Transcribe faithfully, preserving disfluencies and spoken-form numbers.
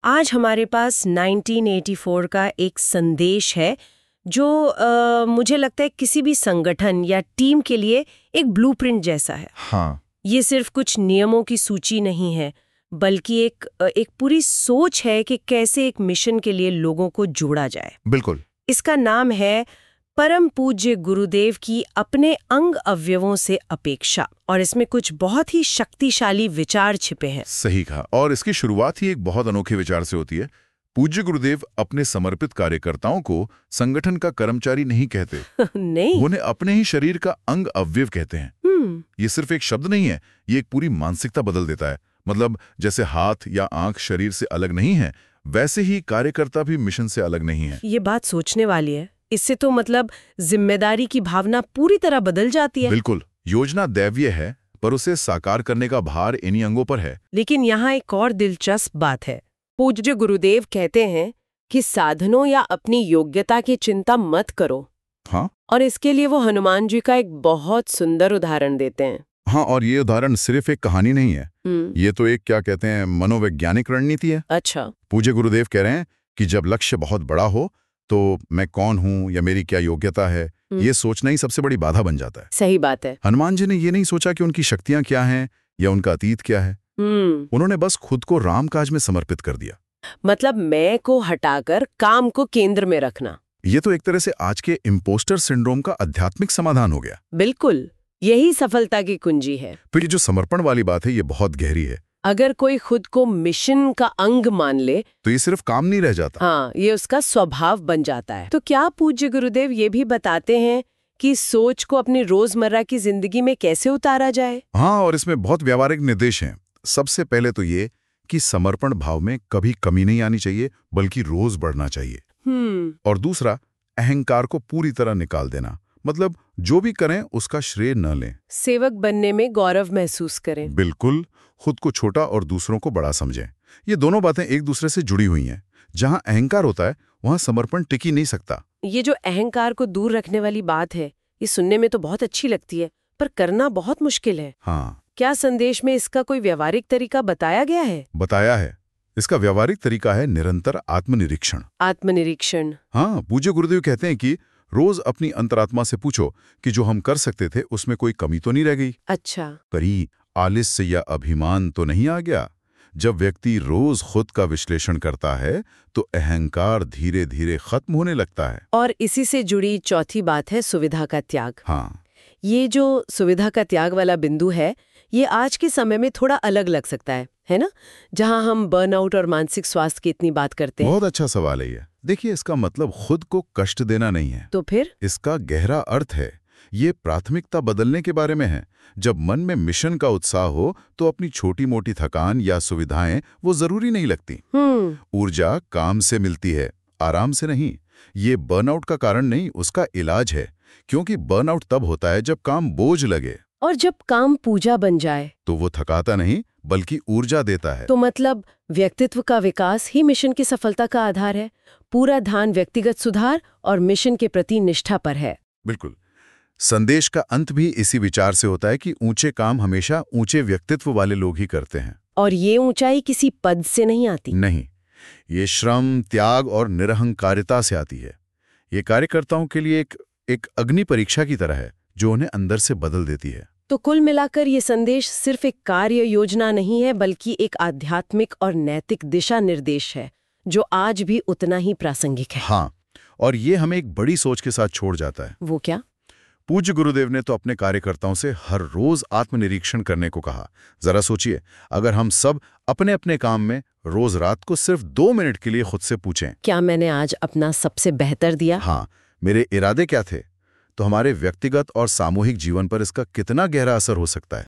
आज हमारे पास nineteen eighty four का एक संदेश है जो आ, मुझे लगता है किसी भी संगठन या टीम के लिए एक ब्लूप्रिंट जैसा है। हाँ। ये सिर्फ कुछ नियमों की सूची नहीं है, बल्कि एक एक पूरी सोच है कि कैसे एक मिशन के लिए लोगों को जोड़ा जाए। बिल्कुल। इसका नाम है परम पूज्य गुरुदेव की अपने अंग अवयवों से अपेक्षा, और इसमें कुछ बहुत ही शक्तिशाली विचार छिपे हैं। सही कहा। और इसकी शुरुआत ही एक बहुत अनोखे विचार से होती है। पूज्य गुरुदेव अपने समर्पित कार्यकर्ताओं को संगठन का कर्मचारी नहीं कहते। नहीं, उन्हें अपने ही शरीर का अंग अवयव कहते हैं। ये सिर्फ एक शब्द नहीं है, ये एक पूरी मानसिकता बदल देता है। मतलब जैसे हाथ या आंख शरीर से अलग नहीं है, वैसे ही कार्यकर्ता भी मिशन से अलग नहीं है। ये बात सोचने वाली है। इससे तो मतलब जिम्मेदारी की भावना पूरी तरह बदल जाती है। बिल्कुल। योजना दैवीय है, पर उसे साकार करने का भार इन्हीं अंगों पर है। लेकिन यहाँ एक और दिलचस्प बात है। पूज्य गुरुदेव कहते हैं कि साधनों या अपनी योग्यता की चिंता मत करो। हाँ। और इसके लिए वो हनुमान जी का एक बहुत सुंदर उदाहरण देते हैं। हाँ, और ये उदाहरण सिर्फ एक कहानी नहीं है, ये तो एक क्या कहते हैं मनोवैज्ञानिक रणनीति है। अच्छा। पूज्य गुरुदेव कह रहे हैं कि जब लक्ष्य बहुत बड़ा हो तो मैं कौन हूँ या मेरी क्या योग्यता है, ये सोचना ही सबसे बड़ी बाधा बन जाता है। सही बात है। हनुमान जी ने ये नहीं सोचा कि उनकी शक्तियां क्या हैं या उनका अतीत क्या है। उन्होंने बस खुद को रामकाज में समर्पित कर दिया। मतलब मैं को हटाकर काम को केंद्र में रखना। ये तो एक तरह से आज के इम्पोस्टर सिंड्रोम का आध्यात्मिक समाधान हो गया। बिल्कुल, यही सफलता की कुंजी है। फिर ये जो समर्पण वाली बात है, ये बहुत गहरी है। अगर कोई खुद को मिशन का अंग मान ले तो ये सिर्फ काम नहीं रह जाता। हाँ, ये उसका स्वभाव बन जाता है। तो क्या पूज्य गुरुदेव ये भी बताते हैं कि सोच को अपनी रोजमर्रा की जिंदगी में कैसे उतारा जाए? हाँ, और इसमें बहुत व्यावहारिक निर्देश हैं। सबसे पहले तो ये कि समर्पण भाव में कभी कमी नहीं आनी चाहिए, बल्कि रोज बढ़ना चाहिए। हम्म और दूसरा, अहंकार को पूरी तरह निकाल देना। मतलब जो भी करें उसका श्रेय न लें। सेवक बनने में गौरव महसूस करें। बिल्कुल। खुद को छोटा और दूसरों को बड़ा समझें। ये दोनों बातें एक दूसरे से जुड़ी हुई हैं। जहां अहंकार होता है वहां समर्पण टिक ही नहीं सकता। ये जो अहंकार को दूर रखने वाली बात है, ये सुनने में तो बहुत अच्छी लगती है, पर करना बहुत मुश्किल है। हाँ। क्या संदेश में इसका कोई व्यावहारिक तरीका बताया गया है? बताया है। इसका व्यावहारिक तरीका है निरंतर आत्मनिरीक्षण। आत्मनिरीक्षण। हाँ, पूज्य गुरुदेव कहते हैं कि रोज अपनी अंतरात्मा से पूछो कि जो हम कर सकते थे उसमें कोई कमी तो नहीं रह गई। अच्छा। कहीं आलस्य या अभिमान तो नहीं आ गया। जब व्यक्ति रोज खुद का विश्लेषण करता है तो अहंकार धीरे धीरे खत्म होने लगता है। और इसी से जुड़ी चौथी बात है सुविधा का त्याग। हाँ। ये जो सुविधा का त्याग वाला बिंदु है, ये आज के समय में थोड़ा अलग लग सकता है, है ना? जहां हम बर्नआउट और मानसिक स्वास्थ्य की इतनी बात करते हैं। बहुत अच्छा सवाल है ये। देखिए, इसका मतलब खुद को कष्ट देना नहीं है। तो फिर इसका गहरा अर्थ है, ये प्राथमिकता बदलने के बारे में है। जब मन में मिशन का उत्साह हो तो अपनी छोटी मोटी थकान या सुविधाएं वो जरूरी नहीं लगती। ऊर्जा काम से मिलती है, आराम से नहीं। ये बर्नआउट का कारण नहीं, उसका इलाज है। क्योंकि बर्नआउट तब होता है जब काम बोझ लगे। और जब काम पूजा बन जाए तो वो थकाता नहीं, बल्कि ऊर्जा देता है। तो मतलब व्यक्तित्व का विकास ही मिशन की सफलता का आधार है। पूरा ध्यान व्यक्तिगत सुधार और मिशन के प्रति निष्ठा पर है। बिल्कुल। संदेश का अंत भी इसी विचार से होता है कि ऊंचे काम हमेशा ऊंचे व्यक्तित्व वाले लोग ही करते हैं। और ये ऊंचाई किसी पद से नहीं आती। नहीं, ये श्रम, त्याग और निरहंकारिता से आती है। ये कार्यकर्ताओं के लिए एक एक अग्नि परीक्षा की तरह है जो उन्हें अंदर से बदल देती है। तो कुल मिलाकर ये संदेश सिर्फ एक कार्य योजना नहीं है, बल्कि एक आध्यात्मिक और नैतिक दिशा निर्देश है जो आज भी उतना ही प्रासंगिक है। हाँ, और ये हमें एक बड़ी सोच के साथ छोड़ जाता है। वो क्या? पूज्य गुरुदेव ने तो अपने कार्यकर्ताओं से हर रोज आत्मनिरीक्षण करने को कहा। जरा सोचिए, अगर हम सब अपने अपने काम में रोज रात को सिर्फ दो मिनट के लिए खुद से पूछें, क्या मैंने आज अपना सबसे बेहतर दिया? हाँ, मेरे इरादे क्या थे, तो हमारे व्यक्तिगत और सामूहिक जीवन पर इसका कितना गहरा असर हो सकता है।